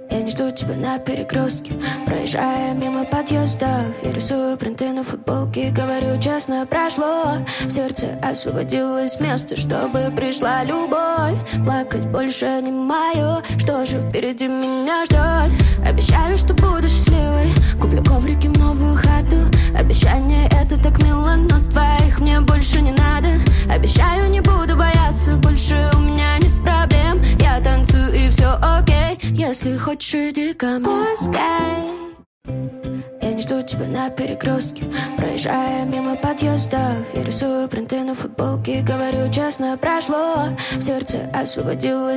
Я не жду тебя на перекрестке, проезжая мимо подъездов. Я рисую принты на футболке, говорю честно, прошло. В сердце освободилось место, чтобы пришла любовь. Плакать больше не мое, что же впереди меня ждет. Обещаю, что буду счастливой, куплю коврики в новую хату. Обещание это так мило, но твоих мне больше не надо. Обещаю, не буду бояться, больше у меня нет проблем. Я танцую и все окей, если хочешь, иди ко мне. Пускай я не жду тебя на перекрестке, проезжая мимо подъездов. Я рисую принты на футболке, говорю честно, прошло. В сердце освободилось